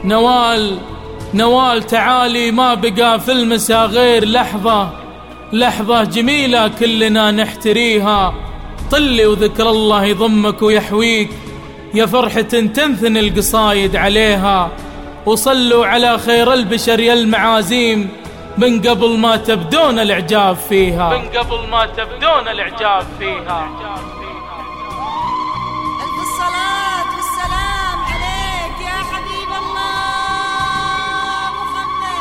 نوال تعالي، ما بقى في المساء غير لحظة جميلة كلنا نحتريها. طلي وذكر الله يضمك ويحويك، يا فرحة تنثني القصايد عليها. وصلوا على خير البشر يا المعازيم، من قبل ما تبدون الإعجاب فيها. ألف الصلاة والسلام عليك يا حبيب الله محمد.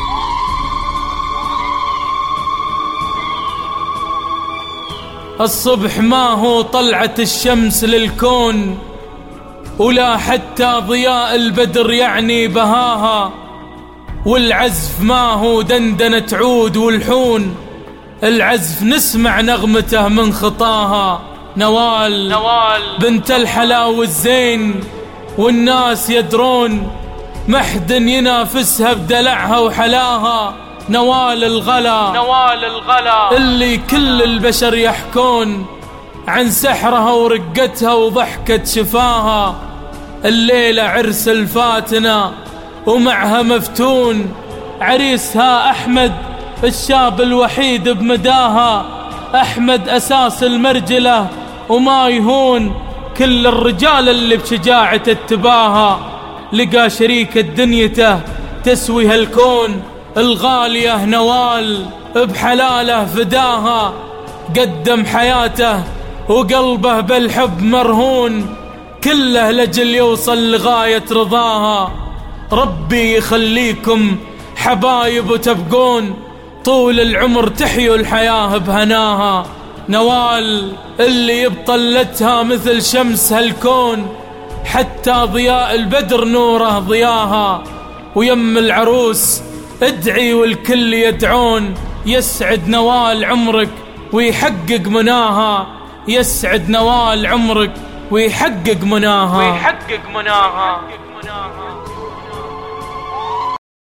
الصبح ما هو طلعة الشمس للكون، ولا حتى ضياء البدر يعني بهاها. والعزف ما هو دندنة عود والحون، العزف نسمع نغمته من خطاها. نوال بنت الحلا والزين، والناس يدرون محد ينافسها بدلعها وحلاها. نوال الغلا اللي كل البشر يحكون عن سحرها ورقتها وضحكة شفاها. الليلة عرس الفاتنة ومعها مفتون، عريسها أحمد الشاب الوحيد بمداها. أحمد أساس المرجلة وما يهون، كل الرجال اللي بشجاعة اتباها. لقى شريكة دنيته تسوي هالكون، الغالية نوال بحلاله فداها. قدم حياته وقلبه بالحب مرهون، كله لجل يوصل لغاية رضاها. ربي يخليكم حبايب وتبقون طول العمر، تحيوا الحياة بهناها. نوال اللي بطلتها مثل شمس هالكون، حتى ضياء البدر نوره ضياها. ويم العروس ادعي والكل يدعون، يسعد نوال عمرك ويحقق مناها. يسعد نوال عمرك ويحقق مناها.